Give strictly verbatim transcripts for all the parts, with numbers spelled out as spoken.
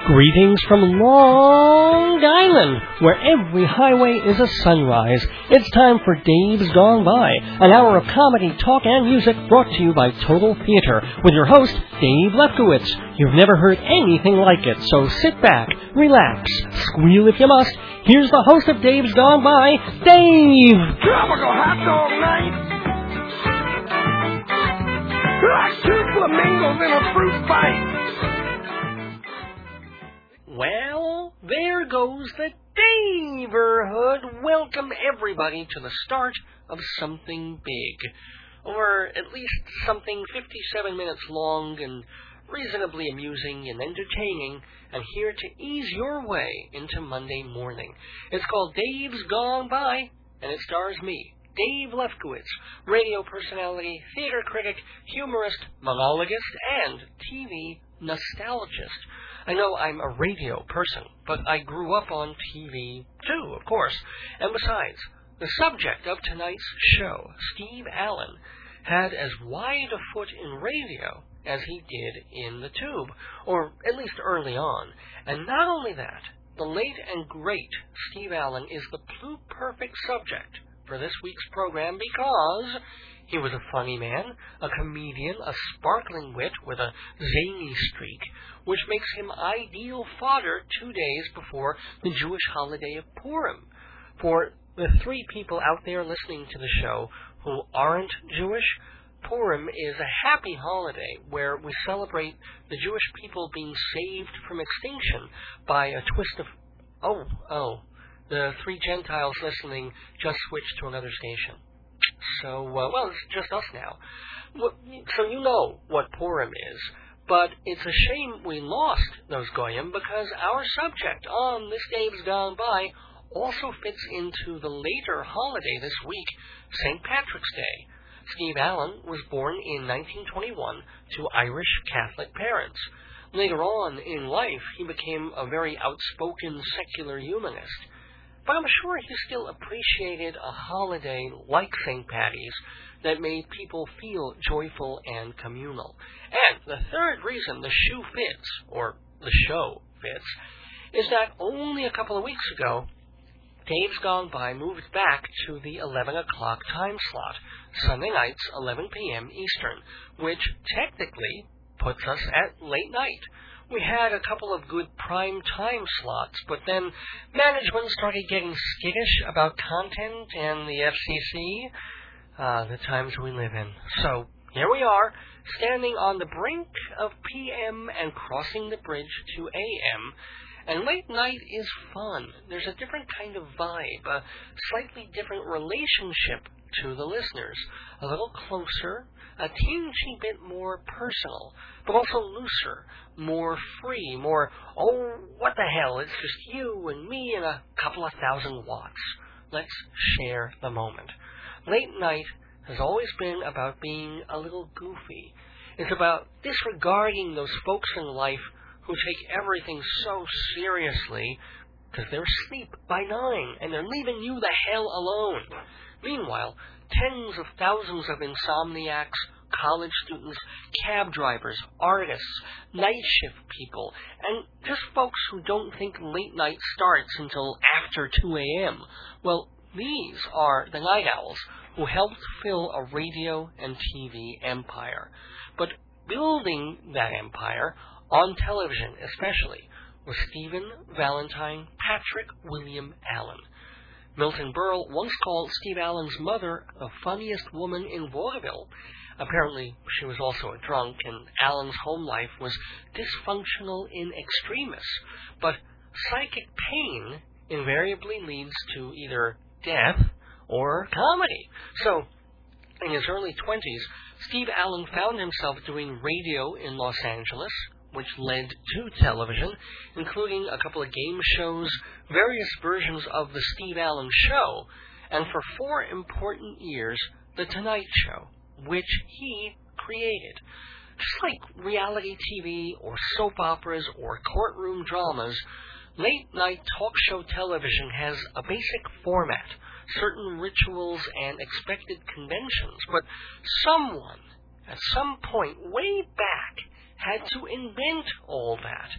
Greetings from Long Island, where every highway is a sunrise. It's time for Dave's Gone By, an hour of comedy, talk, and music brought to you by Total Theater, with your host, Dave Lefkowitz. You've never heard anything like it, so sit back, relax, squeal if you must. Here's the host of Dave's Gone By, Dave! Tropical hot dog night! Like two flamingos in a fruit fight! Well, there goes the Daverhood. Welcome, everybody, to the start of something big. Or at least something fifty-seven minutes long and reasonably amusing and entertaining, and here to ease your way into Monday morning. It's called Dave's Gone By, and it stars me, Dave Lefkowitz, radio personality, theater critic, humorist, monologist, and T V nostalgist. I know I'm a radio person, but I grew up on T V too, of course. And besides, the subject of tonight's show, Steve Allen, had as wide a foot in radio as he did in the tube, or at least early on. And not only that, the late and great Steve Allen is the pluperfect subject for this week's program because he was a funny man, a comedian, a sparkling wit with a zany streak, which makes him ideal fodder two days before the Jewish holiday of Purim. For the three people out there listening to the show who aren't Jewish, Purim is a happy holiday where we celebrate the Jewish people being saved from extinction by a twist of... Oh, oh, the three Gentiles listening just switched to another station. So, uh, well, it's just us now. So you know what Purim is, but it's a shame we lost those Goyim because our subject on this Dave's Gone By also fits into the later holiday this week, Saint Patrick's Day. Steve Allen was born in nineteen twenty-one to Irish Catholic parents. Later on in life, he became a very outspoken secular humanist. But I'm sure he still appreciated a holiday like Saint Patty's that made people feel joyful and communal. And the third reason the shoe fits, or the show fits, is that only a couple of weeks ago, Dave's Gone By moved back to the eleven o'clock time slot, Sunday nights, eleven p.m. Eastern, which technically puts us at late night. We had a couple of good prime time slots, but then management started getting skittish about content and the F C C. Ah, the times we live in. So, here we are, standing on the brink of P M and crossing the bridge to A M. And late night is fun. There's a different kind of vibe, a slightly different relationship to the listeners. A little closer, a teensy bit more personal, but also looser, more free, more, oh, what the hell, it's just you and me and a couple of thousand watts. Let's share the moment. Late night has always been about being a little goofy. It's about disregarding those folks in life who take everything so seriously because they're asleep by nine and they're leaving you the hell alone. Meanwhile, tens of thousands of insomniacs, college students, cab drivers, artists, night shift people, and just folks who don't think late night starts until after two a.m. Well, these are the night owls who helped fill a radio and T V empire. But building that empire, on television especially, was Stephen Valentine Patrick William Allen. Milton Berle once called Steve Allen's mother the funniest woman in vaudeville. Apparently, she was also a drunk, and Allen's home life was dysfunctional in extremis. But psychic pain invariably leads to either death or comedy. So, in his early twenties, Steve Allen found himself doing radio in Los Angeles, which led to television, including a couple of game shows, various versions of The Steve Allen Show, and for four important years, The Tonight Show, which he created. Just like reality T V or soap operas or courtroom dramas, late-night talk show television has a basic format, certain rituals and expected conventions, but someone, at some point way back, had to invent all that.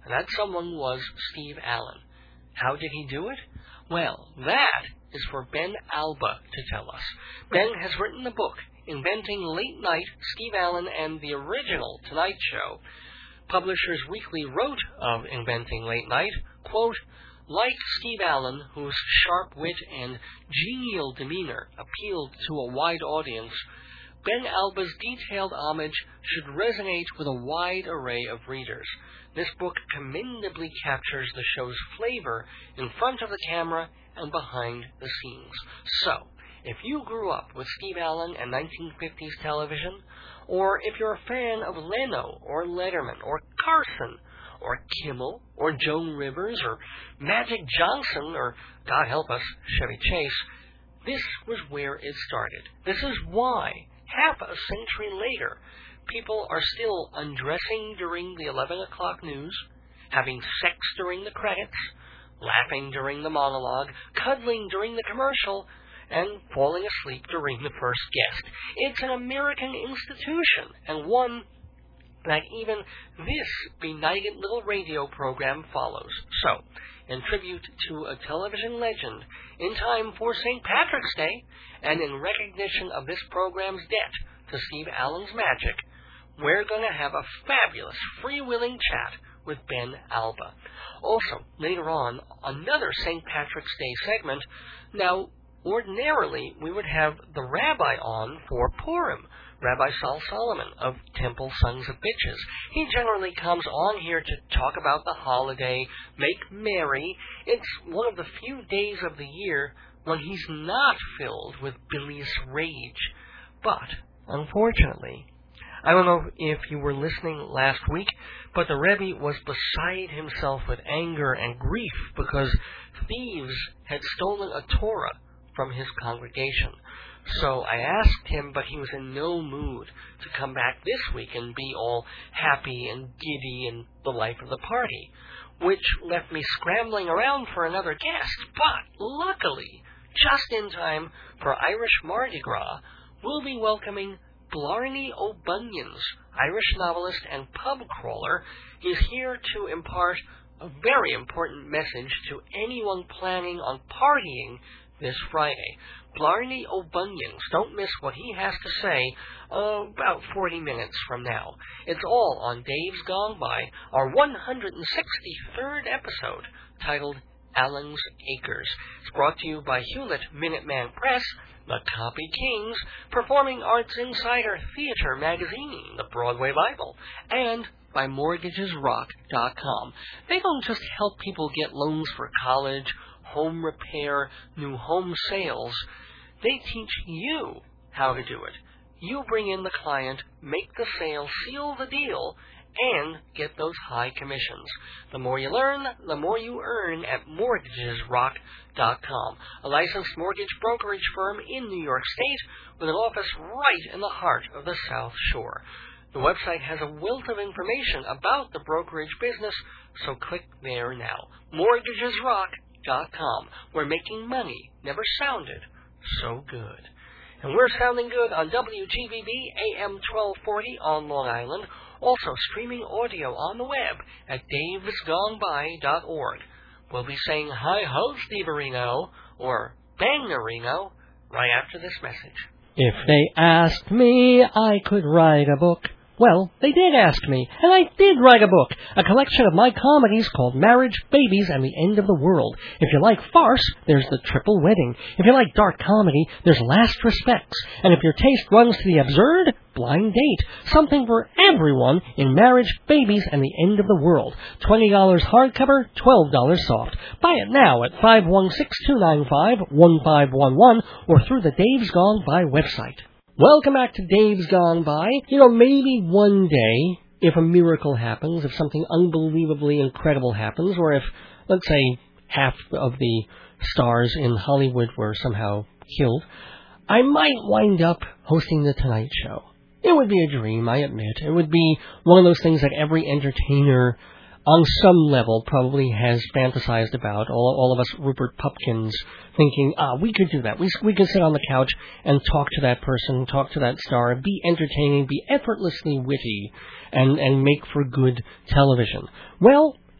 and that someone was Steve Allen. How did he do it? Well, that is for Ben Alba to tell us. Ben has written a book, Inventing Late Night, Steve Allen and the Original Tonight Show. Publishers Weekly wrote of Inventing Late Night, quote, like Steve Allen, whose sharp wit and genial demeanor appealed to a wide audience, Ben Alba's detailed homage should resonate with a wide array of readers. This book commendably captures the show's flavor in front of the camera and behind the scenes. So, if you grew up with Steve Allen and nineteen fifties television, or if you're a fan of Leno or Letterman or Carson or Kimmel or Joan Rivers or Magic Johnson or, God help us, Chevy Chase, this was where it started. This is why, half a century later, people are still undressing during the eleven o'clock news, having sex during the credits, laughing during the monologue, cuddling during the commercial, and falling asleep during the first guest. It's an American institution, and one that even this benighted little radio program follows. So, in tribute to a television legend, in time for Saint Patrick's Day, and in recognition of this program's debt to Steve Allen's magic, we're going to have a fabulous freewheeling chat with Ben Alba. Also, later on, another Saint Patrick's Day segment. Now, ordinarily, we would have the rabbi on for Purim, Rabbi Saul Solomon of Temple Sons of Bitches. He generally comes on here to talk about the holiday, make merry. It's one of the few days of the year when he's not filled with bilious rage. But, unfortunately, I don't know if you were listening last week, but the Rebbe was beside himself with anger and grief because thieves had stolen a Torah from his congregation. So I asked him, but he was in no mood to come back this week and be all happy and giddy and the life of the party, which left me scrambling around for another guest. But luckily, just in time for Irish Mardi Gras, we'll be welcoming Blarney O'Bunions, Irish novelist and pub crawler. He's here to impart a very important message to anyone planning on partying this Friday. Blarney O'Bunions, don't miss what he has to say uh, about forty minutes from now. It's all on Dave's Gone By, our one hundred sixty-third episode, titled Allen's Acres. It's brought to you by Hewlett Minuteman Press, the Copy Kings, Performing Arts Insider Theater Magazine, the Broadway Bible, and by Mortgages Rock dot com. They don't just help people get loans for college, home repair, new home sales. They teach you how to do it. You bring in the client, make the sale, seal the deal, and get those high commissions. The more you learn, the more you earn at Mortgages Rock dot com, a licensed mortgage brokerage firm in New York State with an office right in the heart of the South Shore. The website has a wealth of information about the brokerage business, so click there now. Mortgages Rock dot com, where making money never sounded so good. And we're sounding good on W G B B A M twelve forty on Long Island, also streaming audio on the web at daves gone by dot org. We'll be saying hi-ho, Steve-a-rino, or bang-a-rino, right after this message. If they asked me, I could write a book. Well, they did ask me, and I did write a book, a collection of my comedies called Marriage, Babies, and the End of the World. If you like farce, there's The Triple Wedding. If you like dark comedy, there's Last Respects. And if your taste runs to the absurd, Blind Date. Something for everyone in Marriage, Babies, and the End of the World. twenty dollars hardcover, twelve dollars soft. Buy it now at five one six, two nine five, one five one one or through the Dave's Gone By website. Welcome back to Dave's Gone By. You know, maybe one day, if a miracle happens, if something unbelievably incredible happens, or if, let's say, half of the stars in Hollywood were somehow killed, I might wind up hosting The Tonight Show. It would be a dream, I admit. It would be one of those things that every entertainer on some level probably has fantasized about, all, all of us Rupert Pupkins thinking, ah, we could do that. We, we could sit on the couch and talk to that person, talk to that star, be entertaining, be effortlessly witty, and, and make for good television. Well,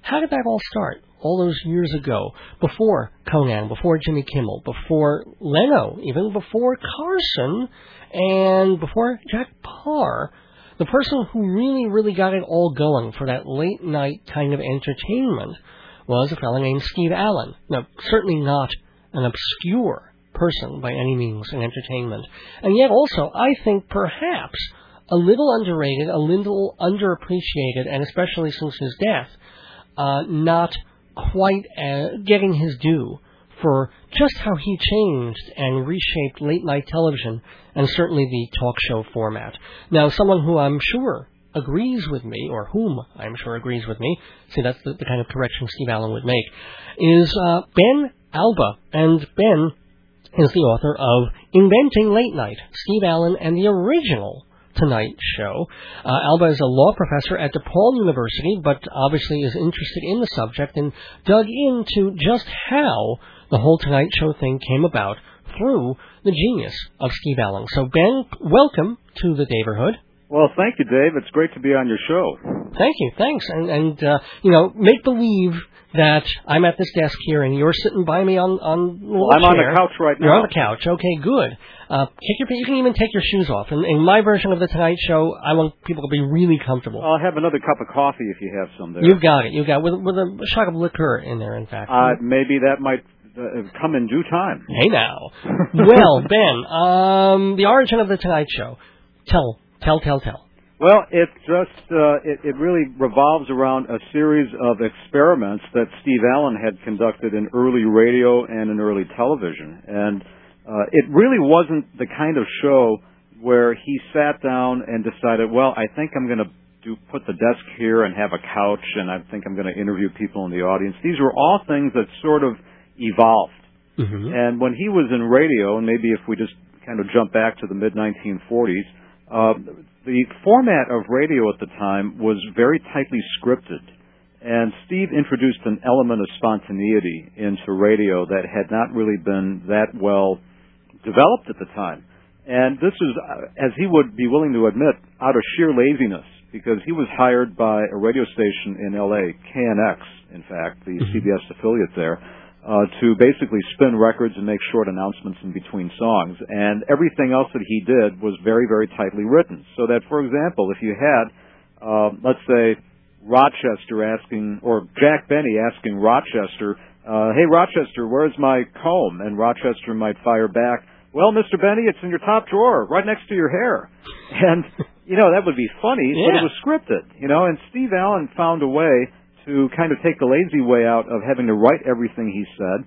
how did that all start? All those years ago, before Conan, before Jimmy Kimmel, before Leno, even before Carson, and before Jack Paar, the person who really, really got it all going for that late-night kind of entertainment was a fellow named Steve Allen. Now, certainly not an obscure person by any means in entertainment. And yet also, I think perhaps a little underrated, a little underappreciated, and especially since his death, uh, not quite uh, getting his due for just how he changed and reshaped late-night television and certainly the talk show format. Now, someone who I'm sure agrees with me, or whom I'm sure agrees with me, see, that's the, the kind of correction Steve Allen would make, is uh, Ben Alba. And Ben is the author of Inventing Late Night, Steve Allen and the Original Tonight Show. Uh, Alba is a law professor at DePaul University, but obviously is interested in the subject and dug into just how the whole Tonight Show thing came about through the genius of Steve Allen. So, Ben, welcome to the Daverhood. Well, thank you, Dave. It's great to be on your show. Thank you. Thanks. And, and uh, you know, make believe that I'm at this desk here and you're sitting by me on, on a little I'm chair. on the couch right now. You're on the couch. Okay, good. Uh, take your, you can even take your shoes off. In, in my version of the Tonight Show, I want people to be really comfortable. I'll have another cup of coffee if you have some there. You've got it. You've got it. With, with a shot of liqueur in there, in fact. Uh, maybe that might uh, come in due time. Hey, now. Well, Ben, um, the origin of the Tonight Show. Tell, tell, tell, tell. Well, it just uh, it, it really revolves around a series of experiments that Steve Allen had conducted in early radio and in early television, and uh, it really wasn't the kind of show where he sat down and decided, well, I think I'm going to do put the desk here and have a couch, and I think I'm going to interview people in the audience. These were all things that sort of evolved, Mm-hmm. and when he was in radio, and maybe if we just kind of jump back to the mid nineteen forties. Uh, the format of radio at the time was very tightly scripted, and Steve introduced an element of spontaneity into radio that had not really been that well developed at the time. And this is, as he would be willing to admit, out of sheer laziness, because he was hired by a radio station in L A, K N X, in fact, the Mm-hmm. C B S affiliate there, Uh, to basically spin records and make short announcements in between songs. And everything else that he did was very, very tightly written. So that, for example, if you had, uh, let's say, Rochester asking, or Jack Benny asking Rochester, uh, hey, Rochester, where's my comb? And Rochester might fire back, well, Mister Benny, it's in your top drawer, right next to your hair. And, you know, that would be funny, Yeah. but it was scripted, you know, and Steve Allen found a way to kind of take the lazy way out of having to write everything he said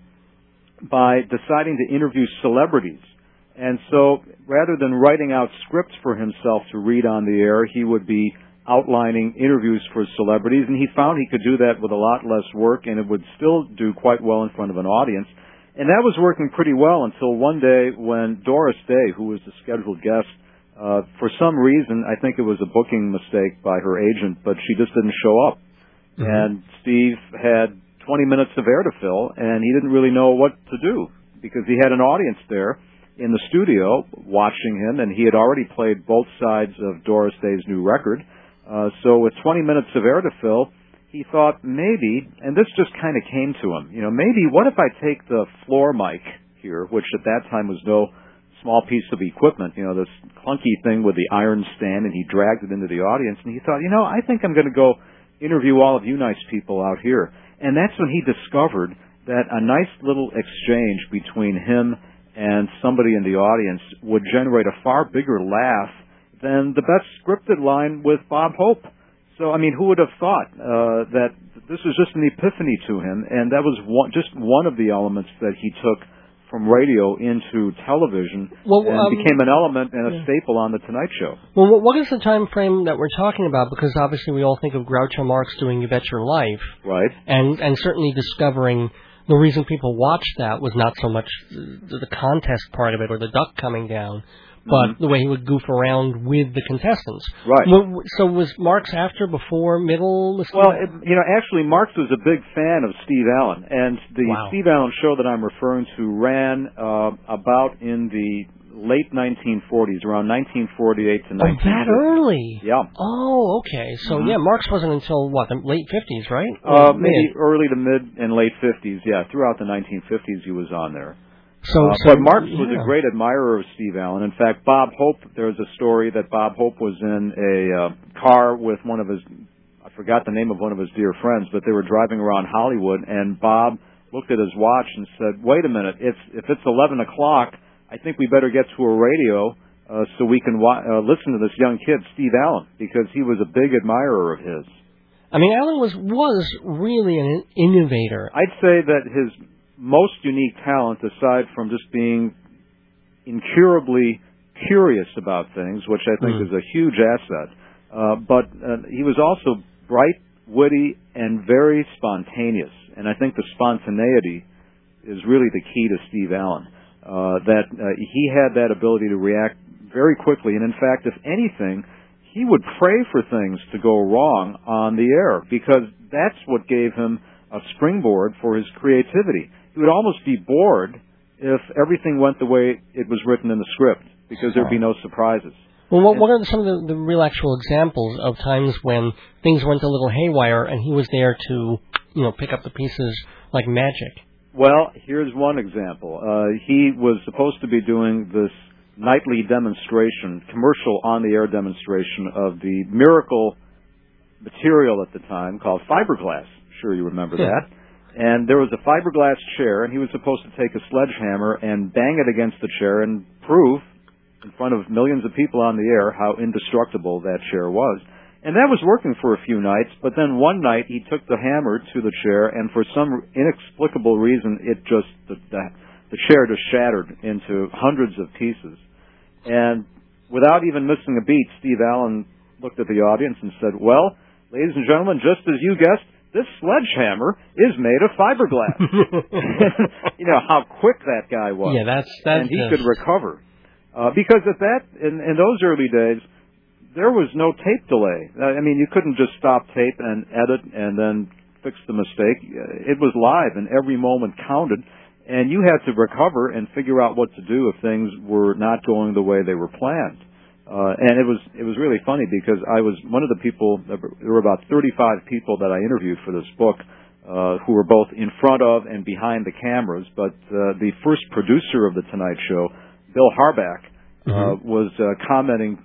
by deciding to interview celebrities. And so rather than writing out scripts for himself to read on the air, he would be outlining interviews for celebrities, and he found he could do that with a lot less work, and it would still do quite well in front of an audience. And that was working pretty well until one day when Doris Day, who was the scheduled guest, uh, for some reason, I think it was a booking mistake by her agent, but she just didn't show up. Mm-hmm. And Steve had twenty minutes of air to fill, and he didn't really know what to do because he had an audience there in the studio watching him, and he had already played both sides of Doris Day's new record. Uh, so with twenty minutes of air to fill, he thought maybe, and this just kind of came to him, you know, maybe what if I take the floor mic here, which at that time was no small piece of equipment, you know, this clunky thing with the iron stand, and he dragged it into the audience, and he thought, you know, I think I'm going to go interview all of you nice people out here. And that's when he discovered that a nice little exchange between him and somebody in the audience would generate a far bigger laugh than the best scripted line with Bob Hope. So, I mean, who would have thought uh, that this was just an epiphany to him, and that was one, just one of the elements that he took from radio into television, well, and um, became an element and a yeah. staple on The Tonight Show. Well, what is the time frame that we're talking about? Because obviously we all think of Groucho Marx doing You Bet Your Life. Right. And, and certainly discovering the reason people watched that was not so much the, the contest part of it or the duck coming down, but mm-hmm. the way he would goof around with the contestants. Right. Well, so was Marx after, before, middle? Well, it, you know, actually, Marx was a big fan of Steve Allen, and the wow. Steve Allen show that I'm referring to ran uh, about in the late nineteen forties, around nineteen forty-eight to nineteen fifty. Oh, that early? Yeah. Oh, okay. So, mm-hmm. yeah, Marx wasn't until, what, the late fifties, right? Uh, maybe early to mid and late fifties, yeah. Throughout the nineteen fifties, he was on there. So, uh, so but Marx yeah. was a great admirer of Steve Allen. In fact, Bob Hope, there's a story that Bob Hope was in a uh, car with one of his, I forgot the name of one of his dear friends, but they were driving around Hollywood, and Bob looked at his watch and said, wait a minute, it's, if it's eleven o'clock, I think we better get to a radio uh, so we can wa- uh, listen to this young kid, Steve Allen, because he was a big admirer of his. I mean, Allen was, was really an innovator. I'd say that his most unique talent, aside from just being incurably curious about things, which I think mm. is a huge asset, uh, but uh, he was also bright, witty, and very spontaneous. And I think the spontaneity is really the key to Steve Allen, uh, that uh, he had that ability to react very quickly. And in fact, if anything, he would pray for things to go wrong on the air, because that's what gave him a springboard for his creativity. He would almost be bored if everything went the way it was written in the script, because there'd be no surprises. Well, what, what are some of the, the real actual examples of times when things went a little haywire and he was there to, you know, pick up the pieces like magic? Well, here's one example. Uh, he was supposed to be doing this nightly demonstration, commercial on-the-air demonstration of the miracle material at the time called fiberglass. Sure you remember yeah. that. And there was a fiberglass chair, and he was supposed to take a sledgehammer and bang it against the chair and prove in front of millions of people on the air how indestructible that chair was. And that was working for a few nights, but then one night he took the hammer to the chair, and for some inexplicable reason, it just, the, the, the chair just shattered into hundreds of pieces. And without even missing a beat, Steve Allen looked at the audience and said, well, ladies and gentlemen, just as you guessed, this sledgehammer is made of fiberglass. You know how quick that guy was. Yeah, that's that's. And he just... could recover, uh, because at that in, in those early days, there was no tape delay. I mean, you couldn't just stop tape and edit and then fix the mistake. It was live, and every moment counted. And you had to recover and figure out what to do if things were not going the way they were planned. Uh, and it was it was really funny because I was one of the people, there were about thirty-five people that I interviewed for this book uh, who were both in front of and behind the cameras, but uh, the first producer of The Tonight Show, Bill Harback, uh, mm-hmm. was uh, commenting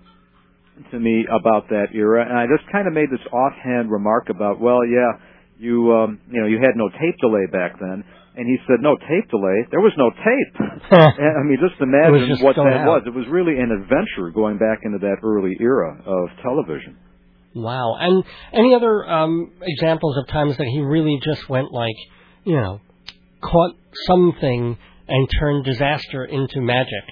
to me about that era, and I just kind of made this offhand remark about, well, yeah, you um, you know, you had no tape delay back then. And he said, no tape delay. There was no tape. I mean, just imagine just what that out. was. It was really an adventure going back into that early era of television. Wow. And any other um, examples of times that he really just went like, you know, caught something and turned disaster into magic?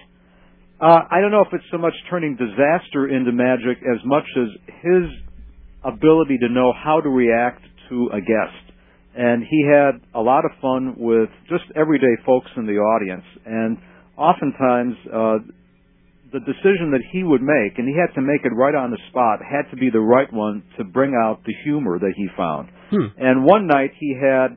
Uh, I don't know if it's so much turning disaster into magic as much as his ability to know how to react to a guest. And he had a lot of fun with just everyday folks in the audience. And oftentimes, uh, the decision that he would make, and he had to make it right on the spot, had to be the right one to bring out the humor that he found. Hmm. And one night he had,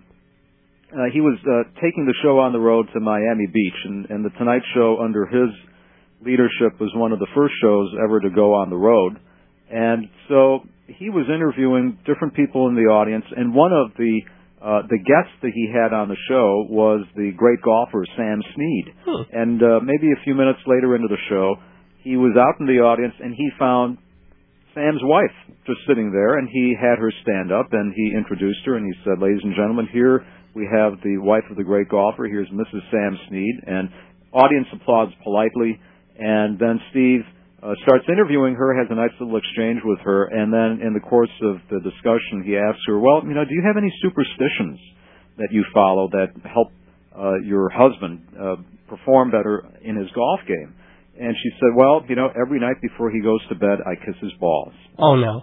uh, he was uh, taking the show on the road to Miami Beach, and, and The Tonight Show under his leadership was one of the first shows ever to go on the road. And so he was interviewing different people in the audience, and one of the Uh, the guest that he had on the show was the great golfer Sam Snead. Hmm. And uh, maybe a few minutes later into the show, he was out in the audience and he found Sam's wife just sitting there, and he had her stand up and he introduced her and he said, ladies and gentlemen, here we have the wife of the great golfer. Here's Missus Sam Snead. And audience applauds politely. And then Steve Uh, starts interviewing her, has a nice little exchange with her, and then in the course of the discussion, he asks her, well, you know, do you have any superstitions that you follow that help uh, your husband uh, perform better in his golf game? And she said, well, you know, every night before he goes to bed, I kiss his balls. Oh, no.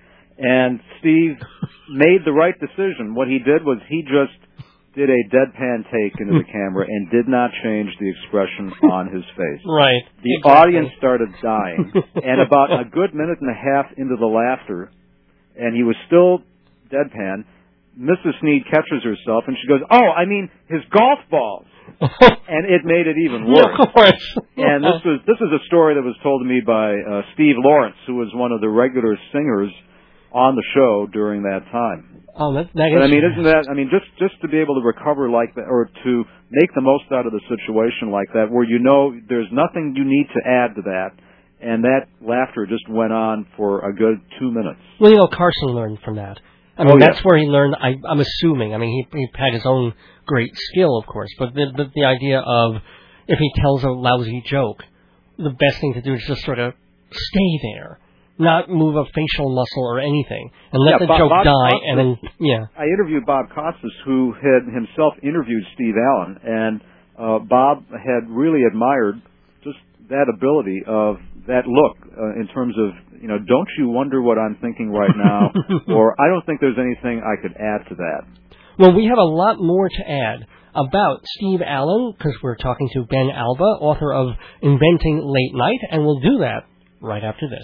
And Steve made the right decision. What he did was he just did a deadpan take into the camera and did not change the expression on his face. Right. The exactly. audience started dying. And about a good minute and a half into the laughter, and he was still deadpan, Missus Sneed catches herself, and she goes, "Oh, I mean his golf balls," and it made it even worse. Yeah, of course. And this was this is a story that was told to me by uh, Steve Lawrence, who was one of the regular singers on the show during that time. Oh, that, that but, is I mean, isn't that? I mean, just just to be able to recover like that, or to make the most out of the situation like that, where you know there's nothing you need to add to that. And that laughter just went on for a good two minutes. Well, you know, Carson learned from that. I mean, oh, that's yeah. where he learned, I, I'm assuming. I mean, he, he had his own great skill, of course. But the, the, the idea of if he tells a lousy joke, the best thing to do is just sort of stay there, not move a facial muscle or anything, and let yeah, the Bob, joke Bob die. Costas, And then, yeah. I interviewed Bob Costas, who had himself interviewed Steve Allen, and uh, Bob had really admired just that ability of that look uh, in terms of, you know, don't you wonder what I'm thinking right now? Or I don't think there's anything I could add to that. Well, we have a lot more to add about Steve Allen, because we're talking to Ben Alba, author of Inventing Late Night, and we'll do that right after this.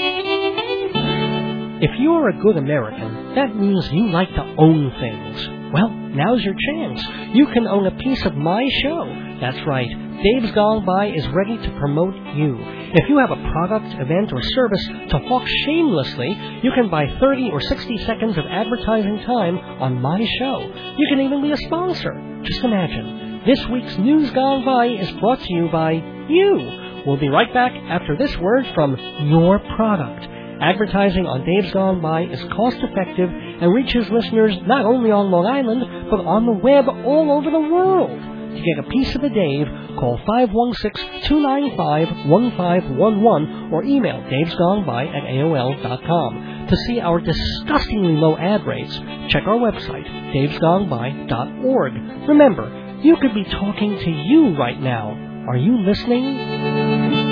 If you are a good American, that means you like to own things. Well, now's your chance. You can own a piece of my show. That's right. Dave's Gone By is ready to promote you. If you have a product, event, or service to hawk shamelessly, you can buy thirty or sixty seconds of advertising time on my show. You can even be a sponsor. Just imagine. This week's News Gone By is brought to you by you. We'll be right back after this word from your product. Advertising on Dave's Gone By is cost-effective and reaches listeners not only on Long Island, but on the web all over the world. To get a piece of the Dave, call five one six, two nine five, one five one one or email davesgoneby at A O L dot com. To see our disgustingly low ad rates, check our website, davesgoneby dot org. Remember, you could be talking to you right now. Are you listening?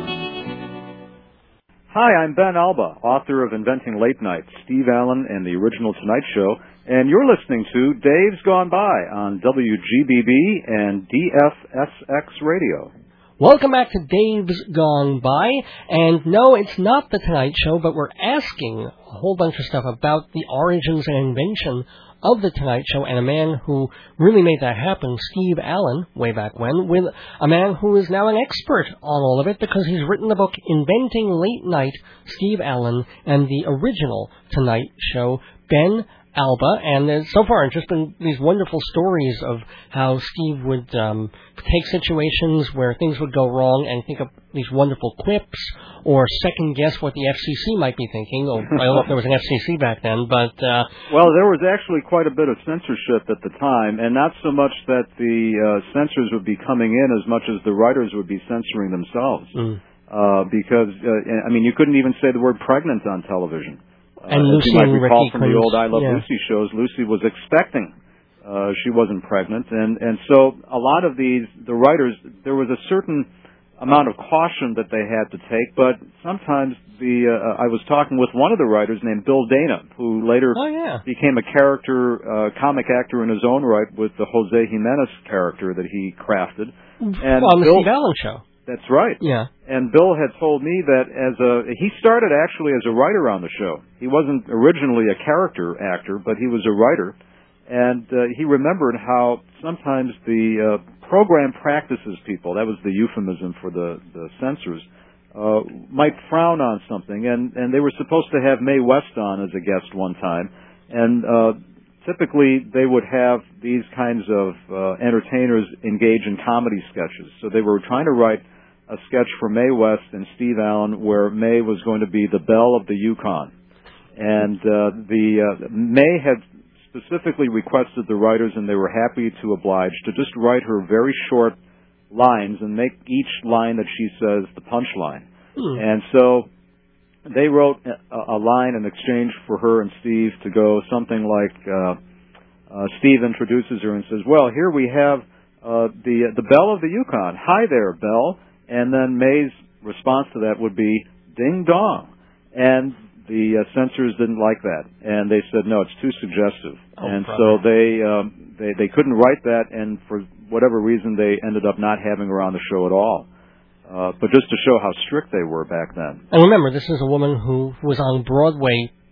Hi, I'm Ben Alba, author of Inventing Late Night, Steve Allen and the Original Tonight Show, and you're listening to Dave's Gone By on W G B B and D F S X Radio. Welcome back to Dave's Gone By, and no, it's not the Tonight Show, but we're asking a whole bunch of stuff about the origins and invention of the Tonight Show, and a man who really made that happen, Steve Allen, way back when, with a man who is now an expert on all of it because he's written the book Inventing Late Night, Steve Allen, and the original Tonight Show, Ben Alba, and uh, so far it's just been these wonderful stories of how Steve would um, take situations where things would go wrong and think of these wonderful quips or second guess what the F C C might be thinking. Oh, I don't know if there was an F C C back then, but... Uh, well, there was actually quite a bit of censorship at the time, and not so much that the uh, censors would be coming in as much as the writers would be censoring themselves. Mm. Uh, because, uh, I mean, you couldn't even say the word pregnant on television. And uh, Lucy you might and recall Ricky from the old I Love yeah. Lucy shows, Lucy was expecting. Uh, she wasn't pregnant. And, and so a lot of these, the writers, there was a certain amount of caution that they had to take, but sometimes the, uh, I was talking with one of the writers named Bill Dana, who later oh, yeah. became a character, uh, comic actor in his own right with the Jose Jimenez character that he crafted. And well, on the Bill, Steve Allen Show. That's right. Yeah. And Bill had told me that as a he started actually as a writer on the show. He wasn't originally a character actor, but he was a writer. And uh, he remembered how sometimes the uh, program practices people, that was the euphemism for the, the censors, uh, might frown on something. And, and they were supposed to have Mae West on as a guest one time. And uh, typically they would have these kinds of uh, entertainers engage in comedy sketches. So they were trying to write a sketch for Mae West and Steve Allen where Mae was going to be the belle of the Yukon. And uh, the uh, Mae had specifically requested the writers, and they were happy to oblige, to just write her very short lines and make each line that she says the punchline. Hmm. And so they wrote a, a line in exchange for her and Steve to go something like, uh, uh, Steve introduces her and says, well, here we have uh, the the belle of the Yukon. Hi there, Belle. And then Mae's response to that would be, ding dong. And the uh, censors didn't like that. And they said, no, it's too suggestive. Oh, and brother. so they, um, they they couldn't write that, and for whatever reason, they ended up not having her on the show at all. Uh, but just to show how strict they were back then. And remember, this is a woman who was on Broadway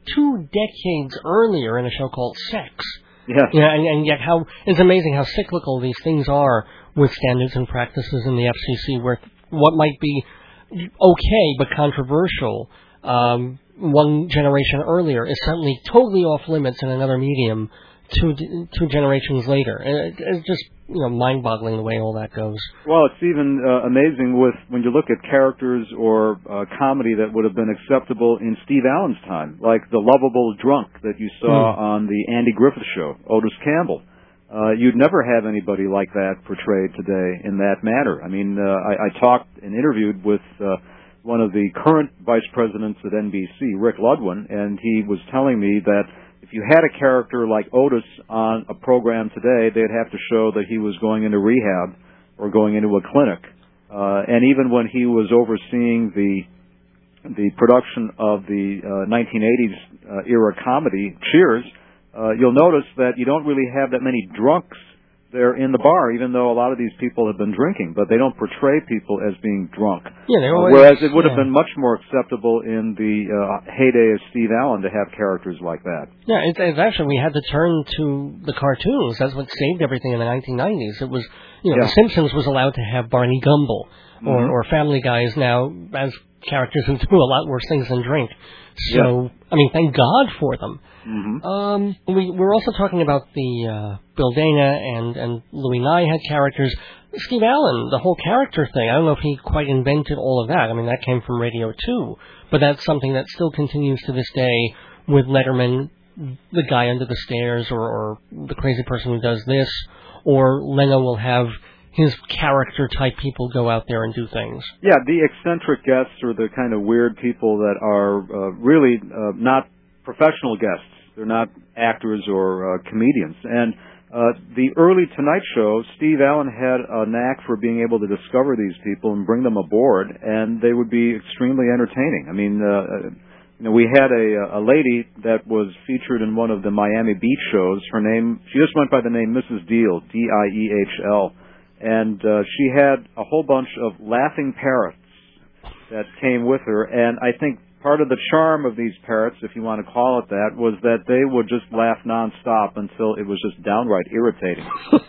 two decades earlier in a show called Sex. Yeah. Yeah, and, and yet how it's amazing how cyclical these things are with standards and practices in the F C C, where what might be okay but controversial um, one generation earlier is suddenly totally off limits in another medium two two generations later. It, it's just you know mind-boggling the way all that goes. Well, it's even uh, amazing with when you look at characters or uh, comedy that would have been acceptable in Steve Allen's time, like the lovable drunk that you saw mm. on the Andy Griffith Show, Otis Campbell. Uh, you'd never have anybody like that portrayed today in that manner. I mean, uh, I, I talked and interviewed with uh, one of the current vice presidents at N B C, Rick Ludwin, and he was telling me that if you had a character like Otis on a program today, they'd have to show that he was going into rehab or going into a clinic. Uh, and even when he was overseeing the the production of the uh, nineteen eighties uh, era comedy Cheers, uh, you'll notice that you don't really have that many drunks there in the bar, even though a lot of these people have been drinking, but they don't portray people as being drunk. Yeah, they always, Whereas it would yeah. have been much more acceptable in the uh, heyday of Steve Allen to have characters like that. Yeah, it's, it's actually, we had to turn to the cartoons. That's what saved everything in the nineteen nineties. It was, you know, Yeah. The Simpsons was allowed to have Barney Gumble, or, Mm-hmm. or Family Guy is now as characters who do a lot worse things than drink. So, Yeah. I mean, thank God for them. Mm-hmm. Um, we we're also talking about the uh, Bill Dana and and Louis Nye had characters. Steve Allen, the whole character thing. I don't know if he quite invented all of that. I mean, that came from radio too, but that's something that still continues to this day with Letterman, the guy under the stairs, or, or the crazy person who does this, or Leno will have his character type people go out there and do things. Yeah, the eccentric guests or the kind of weird people that are uh, really uh, not professional guests. They're not actors or uh, comedians. And uh, the early Tonight Show, Steve Allen had a knack for being able to discover these people and bring them aboard, and they would be extremely entertaining. I mean, uh, you know, we had a, a lady that was featured in one of the Miami Beach shows. Her name, she just went by the name Missus Deal, D I E H L. And uh, she had a whole bunch of laughing parrots that came with her, and I think part of the charm of these parrots, if you want to call it that, was that they would just laugh nonstop until it was just downright irritating.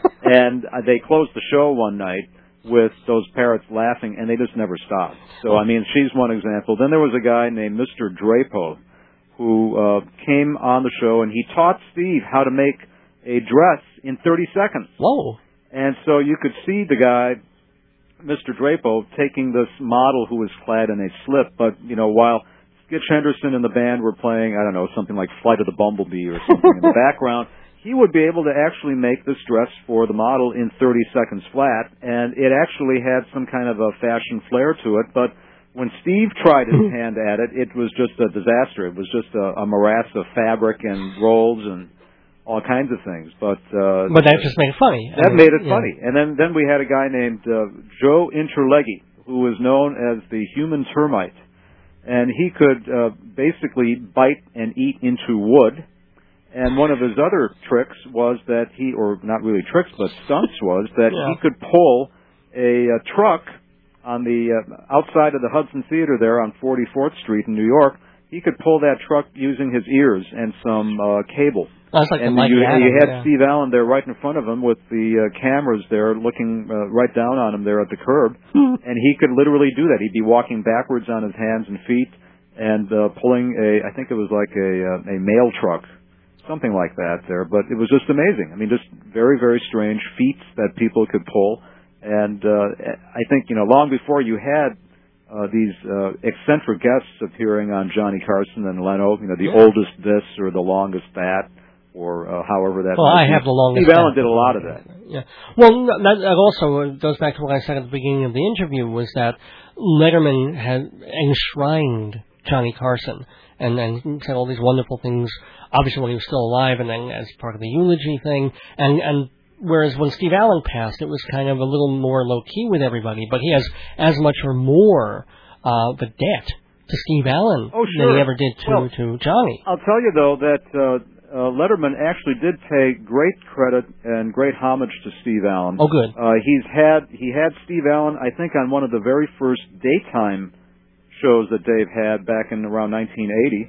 And uh, they closed the show one night with those parrots laughing, and they just never stopped. So, I mean, she's one example. Then there was a guy named Mister Drapo who uh, came on the show, and he taught Steve how to make a dress in thirty seconds. Whoa. And so you could see the guy, Mister Drapo, taking this model who was clad in a slip, but, you know, while Skitch Henderson and the band were playing, I don't know, something like Flight of the Bumblebee or something in the background, he would be able to actually make this dress for the model in thirty seconds flat, and it actually had some kind of a fashion flair to it, but when Steve tried his hand at it, it was just a disaster. It was just a, a morass of fabric and rolls and all kinds of things, but uh, but that just made it funny. That I mean, made it yeah. funny. And then then we had a guy named uh, Joe Interleggy, who was known as the human termite, and he could uh, basically bite and eat into wood. And one of his other tricks was that he, or not really tricks, but stunts was that Yeah. he could pull a, a truck on the uh, outside of the Hudson Theater there on forty-fourth Street in New York. He could pull that truck using his ears and some uh, cable. That's like and the you, Mikey you had Adams, yeah. Steve Allen there right in front of him with the uh, cameras there looking uh, right down on him there at the curb. And he could literally do that. He'd be walking backwards on his hands and feet and uh, pulling a, I think it was like a, uh, a mail truck, something like that there. But it was just amazing. I mean, just very, very strange feats that people could pull. And uh, I think, you know, long before you had Uh, these uh, eccentric guests appearing on Johnny Carson and Leno, you know, the Yeah. oldest this or the longest that, or uh, however that. Well, I might be. have the longest. Steve Allen that. did a lot of that. Yeah. Well, that, that also goes back to what I said at the beginning of the interview, was that Letterman had enshrined Johnny Carson and then said all these wonderful things, obviously when he was still alive, and then as part of the eulogy thing, and and. Whereas when Steve Allen passed, it was kind of a little more low-key with everybody, but he has as much or more uh, the debt to Steve Allen oh, sure. than he ever did to, well, to Johnny. I'll tell you, though, that uh, uh, Letterman actually did pay great credit and great homage to Steve Allen. Oh, good. Uh, he's had he had Steve Allen, I think, on one of the very first daytime shows that Dave had back in around nineteen eighty.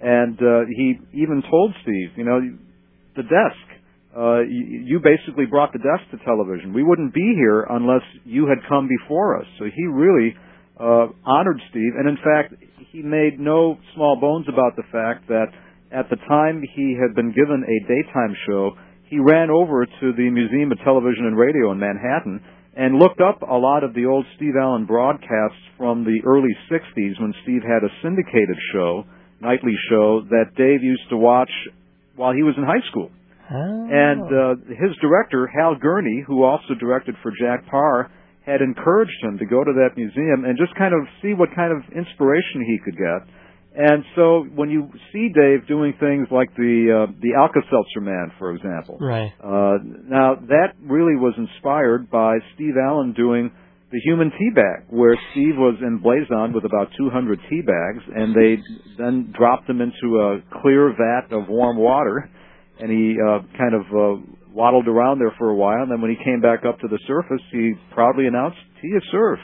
And uh, he even told Steve, you know, the desk, uh, you, you basically brought the desk to television. We wouldn't be here unless you had come before us. So he really uh, honored Steve. And in fact, he made no small bones about the fact that at the time he had been given a daytime show, he ran over to the Museum of Television and Radio in Manhattan and looked up a lot of the old Steve Allen broadcasts from the early sixties when Steve had a syndicated show, nightly show, that Dave used to watch while he was in high school. Oh. And uh, his director, Hal Gurney, who also directed for Jack Paar, had encouraged him to go to that museum and just kind of see what kind of inspiration he could get. And so when you see Dave doing things like the uh, the Alka-Seltzer Man, for example, right. uh, now that really was inspired by Steve Allen doing the human tea bag, where Steve was emblazoned with about two hundred tea bags, and they then dropped them into a clear vat of warm water, and he uh, kind of uh, waddled around there for a while, and then when he came back up to the surface, he proudly announced, "Tea is served."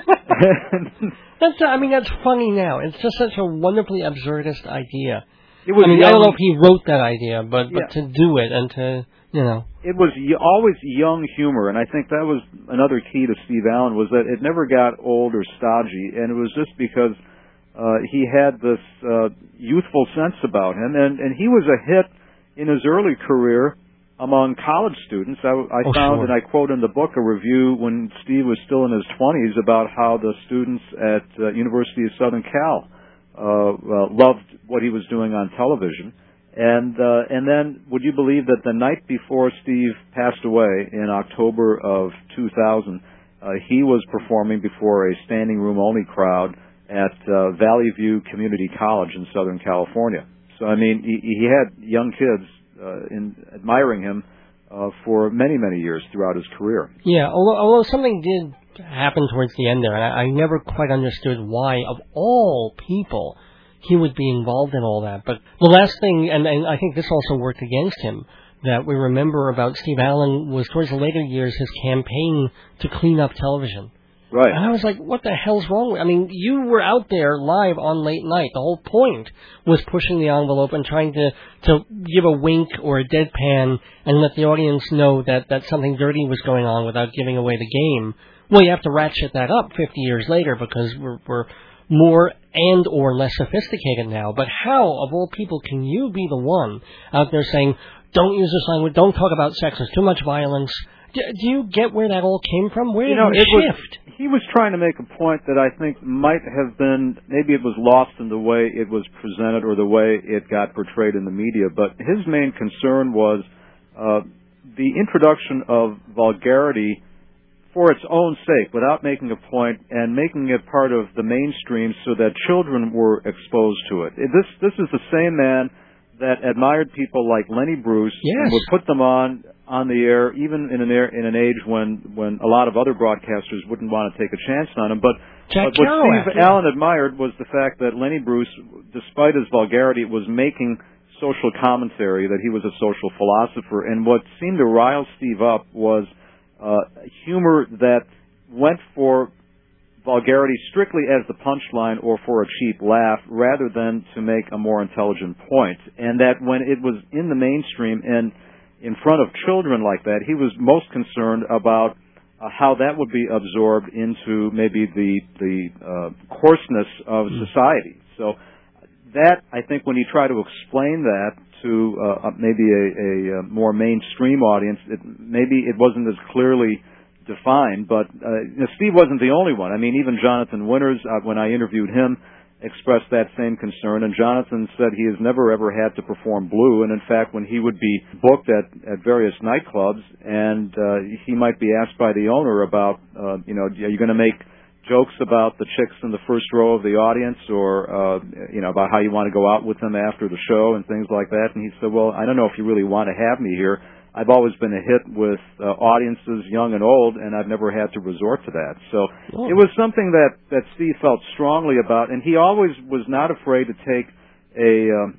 That's, I mean, that's funny now. It's just such a wonderfully absurdist idea. It was I mean, young, I don't know if he wrote that idea, but, but yeah. to do it and to, you know. It was y- always young humor, and I think that was another key to Steve Allen, was that it never got old or stodgy, and it was just because uh, he had this uh, youthful sense about him, and, and he was a hit in his early career among college students. I, I oh, found, sure. and I quote in the book, a review when Steve was still in his twenties about how the students at uh, University of Southern Cal uh, uh, loved what he was doing on television. And uh, and then, would you believe that the night before Steve passed away in October of two thousand, uh, he was performing before a standing room only crowd at uh, Valley View Community College in Southern California. So, I mean, he, he had young kids Uh, in admiring him uh, for many, many years throughout his career. Yeah, although, although something did happen towards the end there, and I, I never quite understood why, of all people, he would be involved in all that. But the last thing, and, and I think this also worked against him, that we remember about Steve Allen was towards the later years his campaign to clean up television. Right. And I was like, what the hell's wrong with... I mean, you were out there live on late night. The whole point was pushing the envelope and trying to, to give a wink or a deadpan and let the audience know that, that something dirty was going on without giving away the game. Well, you have to ratchet that up fifty years later because we're, we're more and or less sophisticated now. But how, of all people, can you be the one out there saying, don't use this language, don't talk about sex, there's too much violence... Do you get where that all came from? Where did you know, it it shift? Was, he was trying to make a point that I think might have been, maybe it was lost in the way it was presented or the way it got portrayed in the media, but his main concern was uh, the introduction of vulgarity for its own sake, without making a point, and making it part of the mainstream so that children were exposed to it. This, this is the same man that admired people like Lenny Bruce yes. and would put them on on the air, even in an air, in an age when, when a lot of other broadcasters wouldn't want to take a chance on him. But Jack uh, what Kerouac, Steve yeah. Allen admired was the fact that Lenny Bruce, despite his vulgarity, was making social commentary, that he was a social philosopher. And what seemed to rile Steve up was uh, humor that went for vulgarity strictly as the punchline or for a cheap laugh rather than to make a more intelligent point. And that when it was in the mainstream and in front of children like that, he was most concerned about uh, how that would be absorbed into maybe the the uh, coarseness of mm. society. So that, I think, when you try to explain that to uh, maybe a, a more mainstream audience, it, maybe it wasn't as clearly defined. But uh, you know, Steve wasn't the only one. I mean, even Jonathan Winters, uh, when I interviewed him, expressed that same concern, and Jonathan said he has never ever had to perform Blue, and in fact when he would be booked at, at various nightclubs and uh, he might be asked by the owner about, uh, you know, are you going to make jokes about the chicks in the first row of the audience or, uh, you know, about how you want to go out with them after the show and things like that, and he said, well, I don't know if you really want to have me here. I've always been a hit with uh, audiences young and old, and I've never had to resort to that. So oh. it was something that, that Steve felt strongly about, and he always was not afraid to take a um,